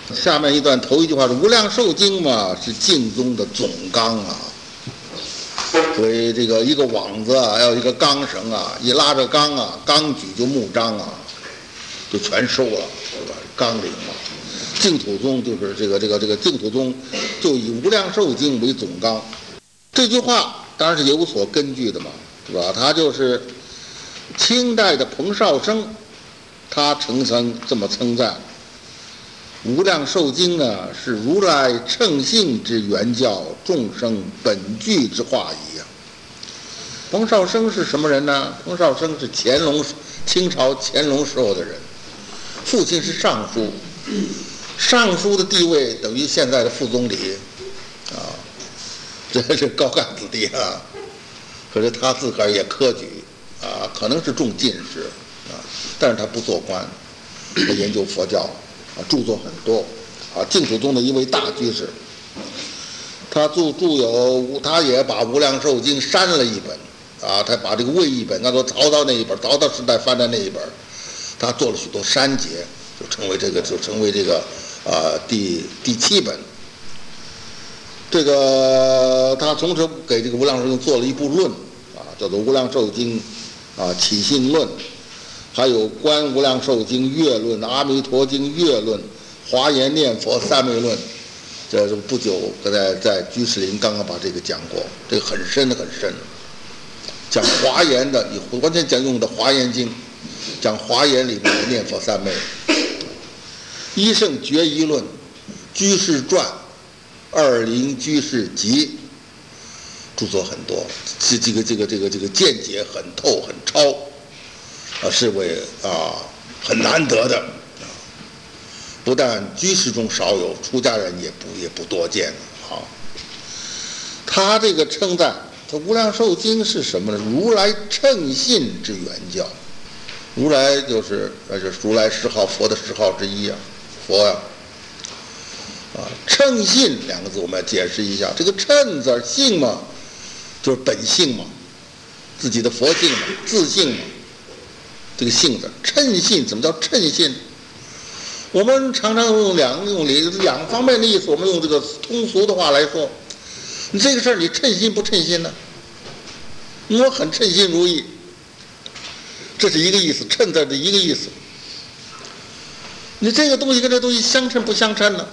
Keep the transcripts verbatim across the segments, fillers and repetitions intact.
下面一段头一句话是无量寿经嘛，是净宗的总纲啊。所以这个一个网子啊，要一个钢绳啊，一拉着钢啊，钢举就木张啊，就全收了，对吧？纲领嘛。净土宗就是这个这个这个净土宗，就以无量寿经为总纲。这句话当然是有所根据的嘛，是吧？他就是清代的彭绍生，他曾曾这么称赞。无量寿经呢，是如来乘性之原教，众生本具之化仪啊。彭绍生是什么人呢？彭绍生是乾隆清朝乾隆时候的人，父亲是尚书，尚书的地位等于现在的副总理啊，这是高干子弟啊。可是他自个儿也科举啊，可能是中进士啊，但是他不做官，他研究佛教。啊，著作很多，啊，净土宗的一位大居士，他著著有，他也把《无量寿经》删了一本，啊，他把这个魏译本，按照曹操那一本，曹操时代翻的那一本，他做了许多删节，就成为这个，就成为这个，啊，第第七本。这个他从此给这个《无量寿经》做了一部论，啊，叫做《无量寿经》，啊，起信论。还有观无量寿经月论、阿弥陀经月论、华严念佛三昧论，这是不久在在居士林刚刚把这个讲过，这个很深很深。讲华严的，完全讲用的华严经，讲华严里面的念佛三昧。一圣决一论、居士传、二林居士集，著作很多，这这个这个这个这个见解很透很超。啊，是为啊很难得的，啊，不但居士中少有，出家人也不也不多见啊。他这个称赞，他无量寿经是什么呢？如来乘信之原教，如来就是那是如来十号，佛的十号之一啊，佛呀，啊，乘信两个字我们要解释一下，这个乘字性嘛，就是本性嘛，自己的佛性嘛，自性嘛。这个性字，称信怎么叫称信？我们常常用两用两方面的意思，我们用这个通俗的话来说，你这个事儿你称信不称信呢？我很称心如意，这是一个意思，称字的一个意思。你这个东西跟这东西相称不相称呢？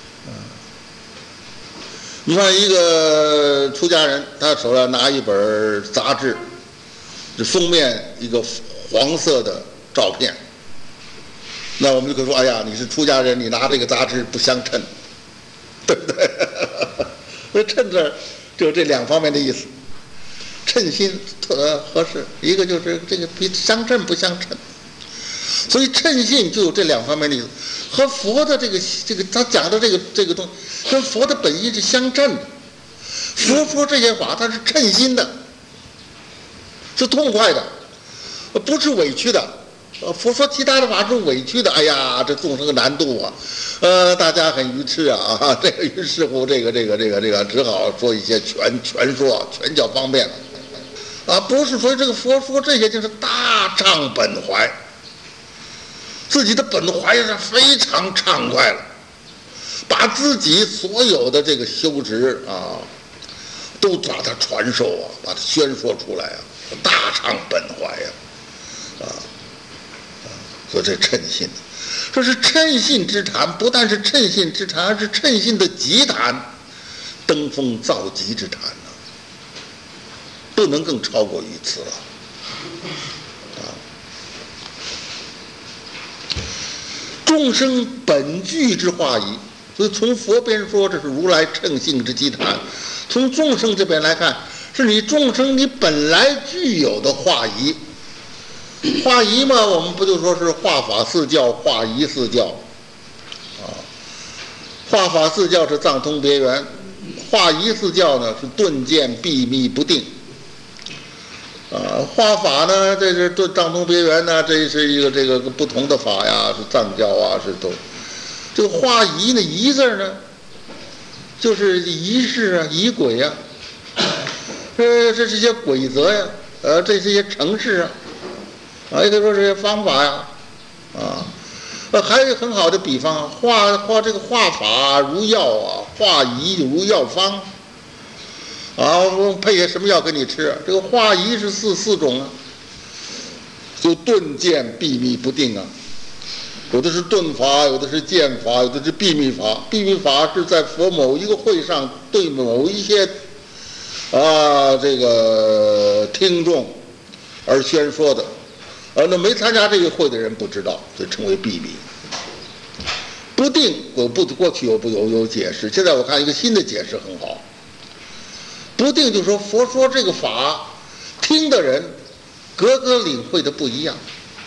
你看一个出家人，他手上拿一本杂志，这封面一个黄色的照片，那我们就可以说，哎呀，你是出家人，你拿这个杂志不相称，对不对？所以称字就这两方面的意思，称心特合适，一个就是这个比相称不相称，所以称信就有这两方面的意思，和佛的这个这个他讲的这个这个东西，跟佛的本意是相称的。佛说这些话，他是称心的，是痛快的。不是委屈的，呃，佛说其他的法是委屈的。哎呀，这众生难度啊，呃，大家很愚痴啊，啊，这个于是乎，这个这个这个这个只好说一些全全说，全叫方便了，啊，不是说这个佛说这些就是大畅本怀，自己的本怀是非常畅快了，把自己所有的这个修持啊，都把它传授啊，把它宣说出来啊，大畅本怀呀。啊，所以这称信，这是称信之谈，不但是称信之谈，而是称信的极谈，登峰造极之谈呢、啊，不能更超过于此了。啊，众生本具之化仪，所以从佛边说这是如来称信之极谈，从众生这边来看，是你众生你本来具有的化仪。化仪嘛，我们不就说是化法四教、化仪四教，啊，化法四教是藏通别圆，化仪四教呢是顿渐秘密不定，啊，化法呢这是顿藏通别圆呢，这是一个这个不同的法呀，是藏教啊，是都。这个化仪呢，仪字呢，就是仪式啊、仪轨啊，这这是一些规则呀，呃，这是一些程式啊。啊，也可以说这些方法呀，啊， 呃，还有很好的比方，画画这个画法如药啊，画仪如药方。啊，我配些什么药给你吃？这个画仪是四四种啊，就顿渐秘密不定啊。有的是顿法，有的是渐法，有的是秘密法。秘密法是在佛某一个会上对某一些啊这个听众而宣说的，而那没参加这个会的人不知道，就称为秘密。不定，我不过去有有有解释，现在我看一个新的解释很好。不定就是说佛说这个法，听的人个个领会的不一样。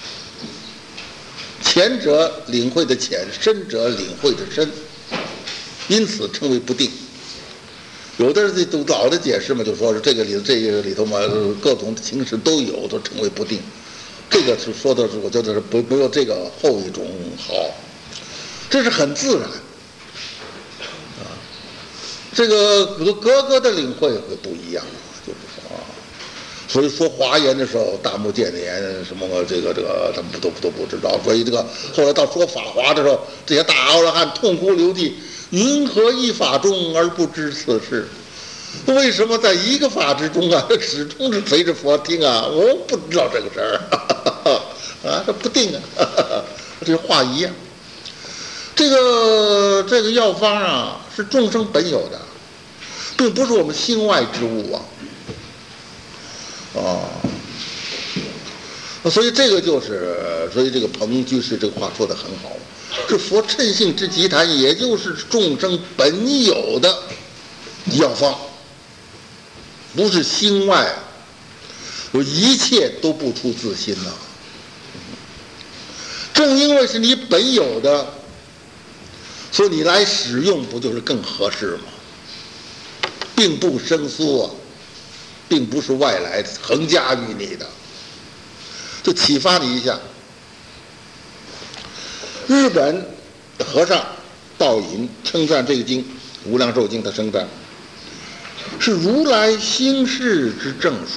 前者领会的浅，深者领会的深，因此称为不定。有的人都老的解释嘛，就说是这个里这个里头嘛，各种形式都有，都称为不定。这个是说的是，我觉得是不没有这个后一种好，这是很自然啊。这个各个的领会会不一样，就是说啊。所以说华严的时候，大目犍连什么这个这个他们都都不知道。所以这个后来到说法华的时候，这些大阿罗汉痛哭流涕，云何一法中而不知此事？为什么在一个法之中啊，始终是随着佛听啊？我不知道这个事儿啊，这不定啊，这是化仪啊。这个这个药方啊，是众生本有的，并不是我们心外之物啊。啊，所以这个就是，所以这个彭居士这个话说得很好，这佛称性之集谈，也就是众生本有的药方，不是心外，一切都不出自心呐、啊。正因为是你本有的，所以你来使用不就是更合适吗？并不生疏啊。并不是外来横加于你的，就启发你一下。日本和尚道隐称赞这个经《无量寿经》，他称赞是如来兴世之正说。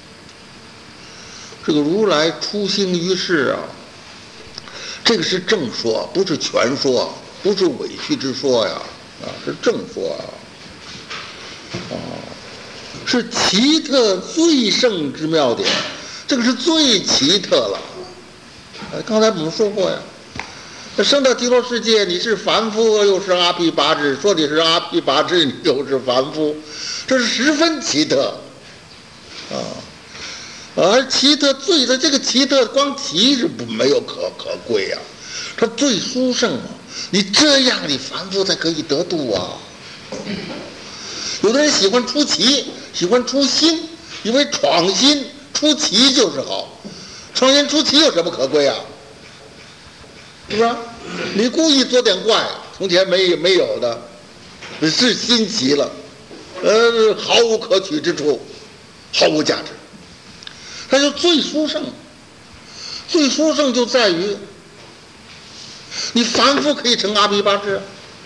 这个如来出兴于世啊，这个是正说，不是全说，不是委屈之说呀，啊，是正说啊，啊。是奇特最胜之妙点，这个是最奇特了。刚才我们说过呀，生到极乐世界，你是凡夫又是阿毗跋致，说你是阿毗跋致，你又是凡夫，这是十分奇特啊！而奇特最的这个奇特，光奇是不没有可可贵呀、啊，它最殊胜啊！你这样，你凡夫才可以得度啊。有的人喜欢出奇，喜欢出新，以为闯新出奇就是好。闯新出奇有什么可贵啊？是不是？你故意做点怪，从前没没有的，是新奇了，呃，毫无可取之处，毫无价值。它就最殊胜，最殊胜就在于，你凡夫可以成阿毗跋致。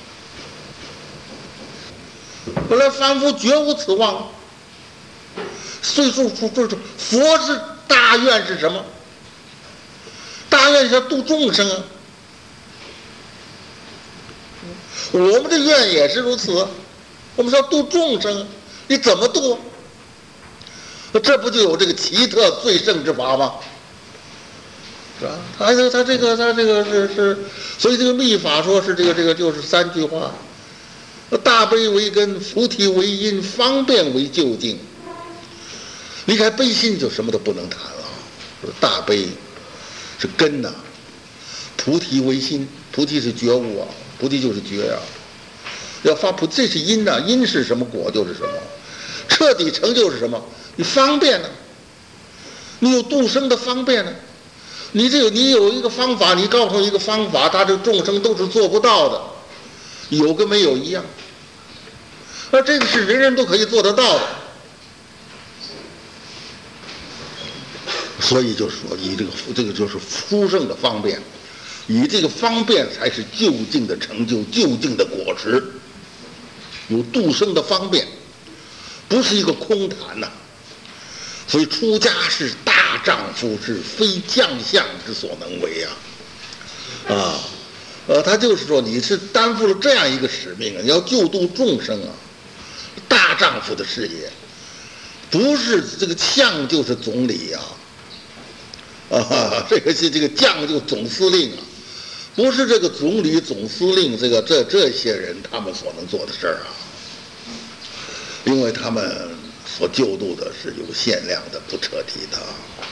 本来凡夫绝无此望，岁数出这这佛是大愿是什么？大愿是要度众生啊。我们的愿也是如此，我们是要度众生，你怎么度？这不就有这个奇特最胜之法吗？是吧？他他这个他这个是是，所以这个密法说是这个这个就是三句话。大悲为根，菩提为因，方便为究竟。离开悲心就什么都不能谈了。大悲是根呐、啊，菩提为心，菩提是觉悟啊，菩提就是觉啊。要发菩提，这是因呐、啊，因是什么，果就是什么。彻底成就是什么？你方便呢、啊？你有度生的方便呢、啊？你这有你有一个方法，你告诉一个方法，他这众生都是做不到的。有跟没有一样，而这个是人人都可以做得到的，所以就说以这个这个就是殊胜的方便，以这个方便才是究竟的成就，究竟的果实。有度生的方便，不是一个空谈呐、啊。所以出家是大丈夫，是非将相之所能为啊！啊。 呃，他就是说你是担负了这样一个使命啊，你要救度众生啊，大丈夫的事业，不是这个将就是总理呀、啊，啊，这个是这个将就总司令啊，不是这个总理总司令这个这这些人他们所能做的事儿啊，因为他们所救度的是有限量的、不彻底的。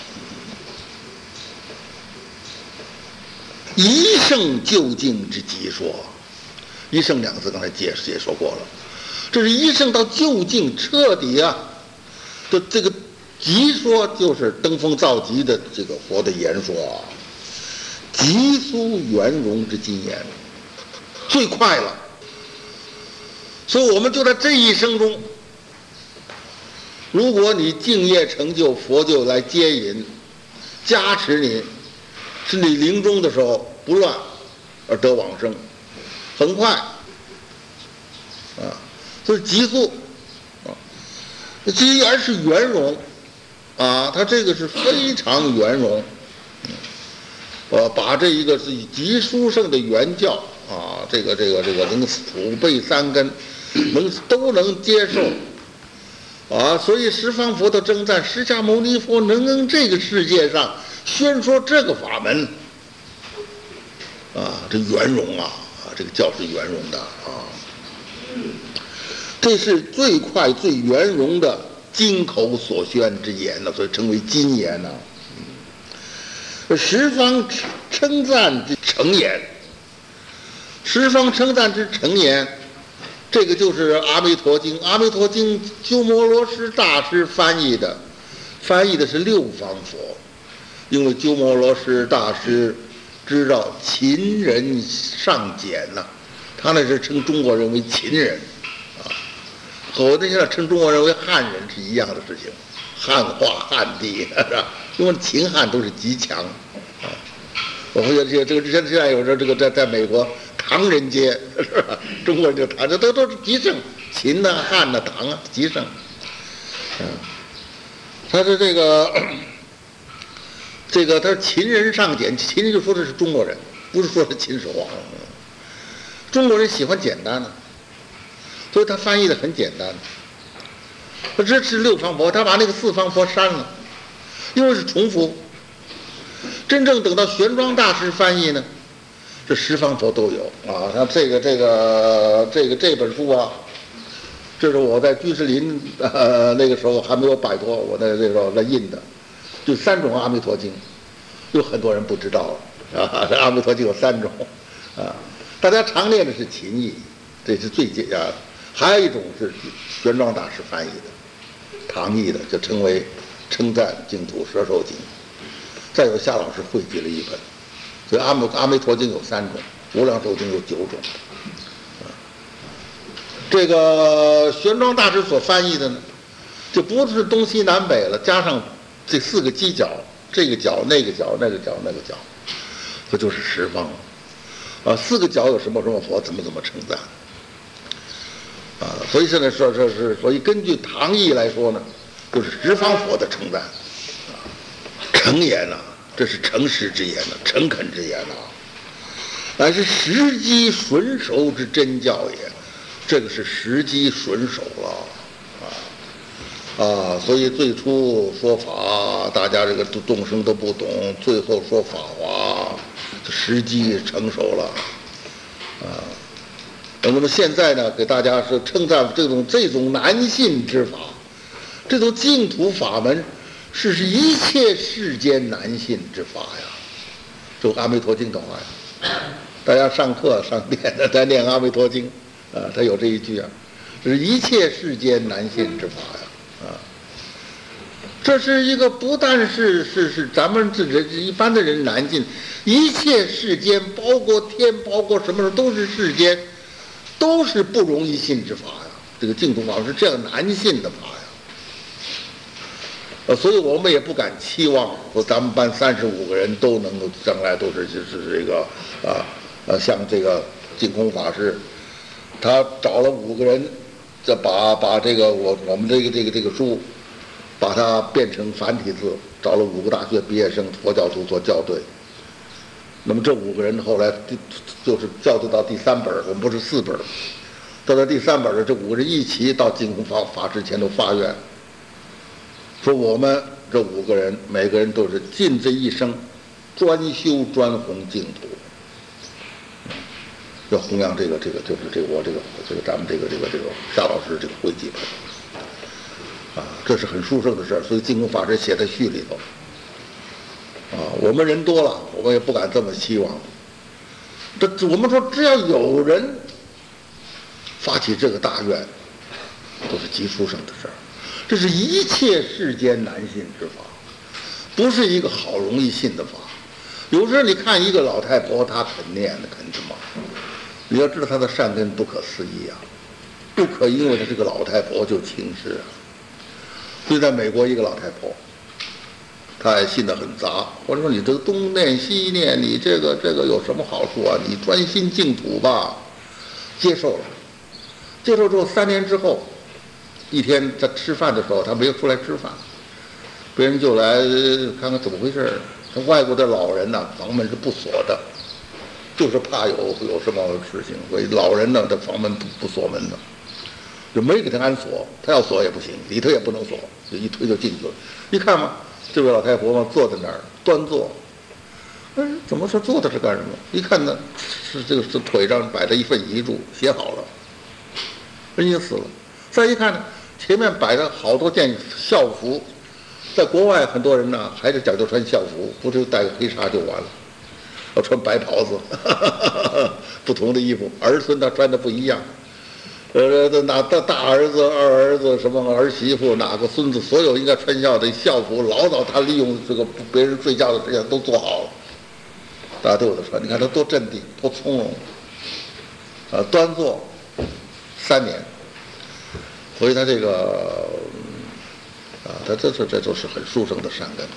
一圣究竟之极说，一圣两个字刚才解解说过了，这是一圣到究竟彻底啊的这个极说，就是登峰造极的这个佛的言说啊，极速圆融之经言，最快了。所以我们就在这一生中，如果你敬业成就，佛就来接引加持你，是你临终的时候不乱而得往生，很快啊，所以极速啊，极而是圆融啊，它这个是非常圆融，呃，把这一个是极殊胜的原教啊，这个这个这个能普被三根，能都能接受。啊，所以十方佛的征战，释迦牟尼佛能跟这个世界上宣说这个法门，啊，这圆融啊，啊，这个教是圆融的啊，这是最快最圆融的金口所宣之言呢，所以称为金言呢、啊。十方称赞之成言，十方称赞之成言。这个就是《阿弥陀经》，《阿弥陀经》鸠摩罗什大师翻译的，翻译的是六方佛，因为鸠摩罗什大师知道秦人尚简呐、啊，他那是称中国人为秦人啊，和我那现在称中国人为汉人是一样的事情，汉化汉地是吧？因为秦汉都是极强啊。我发现这个这个现在有时候这个在在美国。唐人街是吧？中国人就唐，这都都是极盛，秦呐、啊、汉呐、啊、唐啊，极盛。嗯，他是这个这个，他是秦人尚简，秦人就说的是中国人，不是说是秦始皇。中国人喜欢简单的，所以他翻译的很简单。他支持六方佛，他把那个四方佛删了，因为是重复。真正等到玄奘大师翻译呢？这十方佛都有啊，像这个这个这个这本书啊，这是我在居士林呃那个时候还没有摆脱，我在那时候来印的，就三种阿弥陀经，有很多人不知道了啊，这阿弥陀经有三种啊，大家常念的是秦译，这是最简啊，还有一种是玄奘大师翻译的，唐译的，就称为称赞净土摄受经，再有夏老师汇集了一本。所以阿弥阿弥陀经有三种，无量寿经有九种。这个玄奘大师所翻译的呢，就不是东西南北了，加上这四个犄角，这个角那个角那个角那个角，这就是十方了。啊，四个角有什么什么佛，怎么怎么称赞。啊，所以现在说说是，所以根据唐译来说呢，就是十方佛的称赞。啊，诚言啊。这是诚实之言呢，诚恳之言啊，乃是时机纯熟之真教也。这个是时机纯熟了啊啊！所以最初说法，大家这个众生都不懂，最后说法华，时机成熟了啊。那么现在呢，给大家是称赞这种这种难信之法，这种净土法门。是是一切世间难信之法呀，就阿弥陀经的话呀，大家上课上念的在念阿弥陀经，啊，他有这一句啊，这是一切世间难信之法呀，啊，这是一个不但是是是咱们这人一般的人难信，一切世间包括天包括什么都是世间，都是不容易信之法呀，这个净土法是这样难信的法呀。呃，所以我们也不敢期望说咱们班三十五个人都能够将来都是就是这个啊呃像这个净空法师，他找了五个人，这把把这个我我们这个这个这个书，把它变成繁体字，找了五个大学毕业生佛教徒做校对， 那么这五个人后来就是校对到第三本，我们不是四本，到了第三本的这五个人一起到净空法法师前头发愿，说我们这五个人每个人都是尽这一生专修专弘净土，要弘扬这个这个就是这个我这个这个咱们这个这个这个夏老师这个汇集啊，这是很殊胜的事儿，所以净空法师写在序里头。啊，我们人多了，我们也不敢这么期望。这我们说，只要有人发起这个大愿，都是极殊胜的事儿。这是一切世间难信之法，不是一个好容易信的法。有时候你看一个老太婆，她肯念的肯什么，你要知道她的善根不可思议啊，不可因为她是个老太婆就轻视啊。就在美国一个老太婆。他也信得很杂，我说你这个东念西念，你这个这个有什么好处啊？你专心净土吧，接受了。接受之后，三年之后，一天在吃饭的时候，他没有出来吃饭，别人就来看看怎么回事。他外国的老人呢，房门是不锁的，就是怕有有什么事情，所以老人呢，这房门不不锁门的，就没给他安锁。他要锁也不行，里头也不能锁，就一推就进去了。一看嘛。这位老太婆嘛，坐在那儿端坐，哎，怎么说坐在这干什么？一看呢，是这个是腿上摆着一份遗嘱，写好了，人已经死了。再一看呢，前面摆着好多件校服，在国外很多人呢还是讲究穿校服，不是带个黑纱就完了，要穿白袍子，呵呵呵不同的衣服，儿孙他穿的不一样。呃，哪大大儿子、二儿子、什么儿媳妇，哪个孙子，所有应该穿校的校服，老早他利用这个别人睡觉的时间都做好了，大家都有的穿。你看他多镇定，多从容，啊，端坐三年，所以他这个，啊，他这这这都是很殊胜的善根。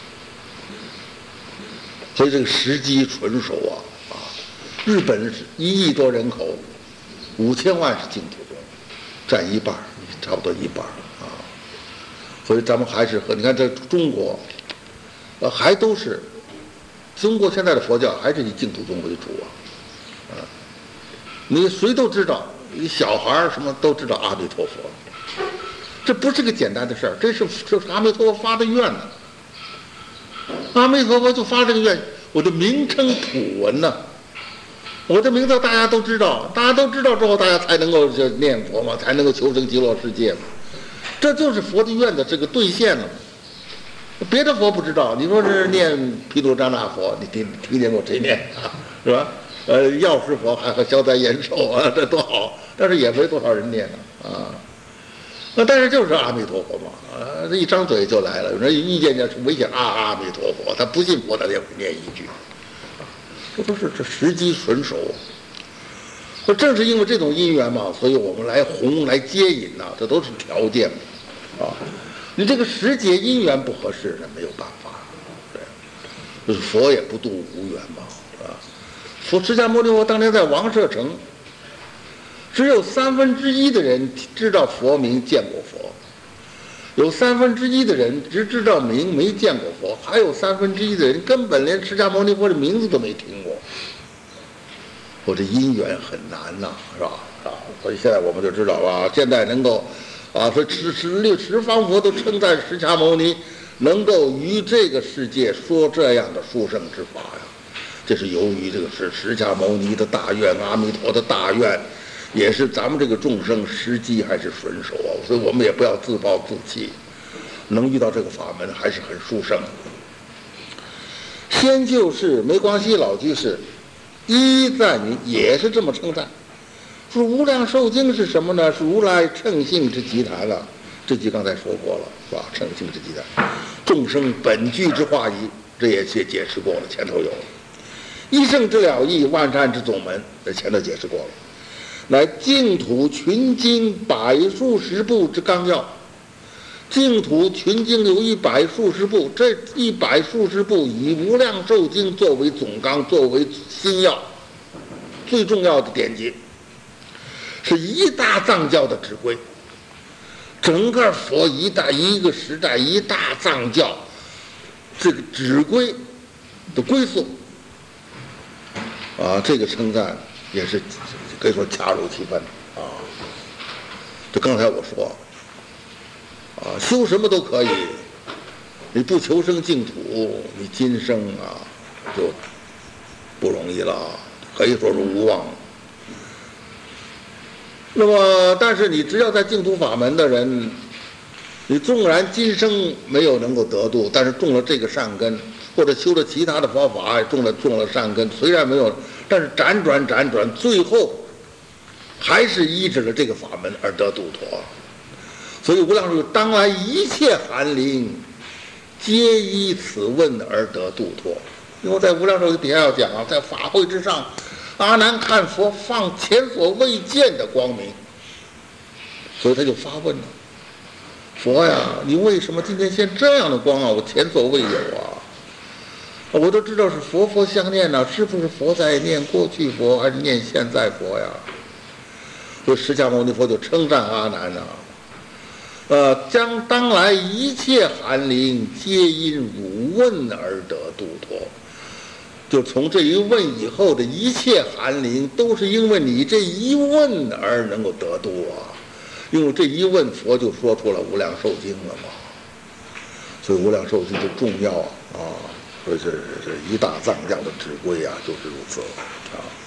所以这个时机纯熟啊，啊，日本是一亿多人口。五千万是净土宗，占一半，差不多一半啊。所以咱们还是和你看这中国，呃，还都是中国现在的佛教还是以净土宗为主啊。啊，你谁都知道，你小孩什么都知道阿弥陀佛，这不是个简单的事儿，这是这是阿弥陀佛发的愿呢。阿弥陀佛就发这个愿，我的名称普闻呢。我的名字大家都知道，大家都知道之后，大家才能够就念佛嘛，才能够求生极乐世界嘛。这就是佛的愿的这个兑现了。别的佛不知道，你说是念毗卢遮那佛，你听听见过谁念啊？是吧？呃，药师佛还和消灾延寿啊，这多好，但是也没多少人念呢啊。那但是就是阿弥陀佛嘛，啊，这一张嘴就来了。有人意见是危险啊，阿弥陀佛，他不信佛，他也会念一句。这都是这时机纯熟，那正是因为这种因缘嘛，所以我们来弘来接引呐、啊，这都是条件啊。你这个时节因缘不合适，那没有办法。对，就是佛也不度无缘嘛，啊。佛释迦牟尼佛当年在王舍城，只有三分之一的人知道佛名，见过佛。有三分之一的人只知道名，没见过佛，还有三分之一的人根本连释迦牟尼佛的名字都没听过。我这因缘很难呐、啊，是吧？啊，所以现在我们就知道吧，现在能够，啊，说十十六十方佛都称赞释迦牟尼能够于这个世界说这样的殊胜之法呀，这是由于这个是释迦牟尼的大愿，阿弥陀的大愿。也是咱们这个众生时机还是纯熟啊，所以我们也不要自暴自弃，能遇到这个法门还是很殊胜。先就是梅光熙老居士一赞云也是这么称赞，说无量寿经是什么呢？是如来乘性之集谈了，这句刚才说过了，是吧？乘性之集谈，众生本具之化仪，这也解解释过了，前头有了。一圣之了义，万善之总门，这前头解释过了。乃净土群经百数十部之纲要，净土群经有一百数十部，这一百数十部以无量寿经作为总纲，作为心要，最重要的典籍，是一大藏教的指挥。整个佛一代一个时代一大藏教，这个指挥的归宿， 啊，这个称赞也是可以说恰如其分啊。就刚才我说，啊，修什么都可以，你不求生净土，你今生啊就不容易了，可以说是无望。那么，但是你只要在净土法门的人，你纵然今生没有能够得度，但是种了这个善根，或者修了其他的方法，种了种了善根，虽然没有，但是辗转辗转，最后还是依止了这个法门而得度脱。所以无量寿当来一切寒灵，皆依此问而得度脱。因为在无量寿底下要讲啊，在法会之上，阿难看佛放前所未见的光明，所以他就发问了：佛呀，你为什么今天现这样的光啊？我前所未有啊！我都知道是佛佛相念呢、啊，是不是佛在念过去佛，还是念现在佛呀？所以释迦牟尼佛就称赞阿难啊，呃，将当来一切寒灵，皆因汝问而得度脱。就从这一问以后的一切寒灵，都是因为你这一问而能够得度啊。因为这一问，佛就说出了《无量寿经》了嘛。所以《无量寿经》的重要啊，所以是是一大藏教的指归啊，就是如此啊。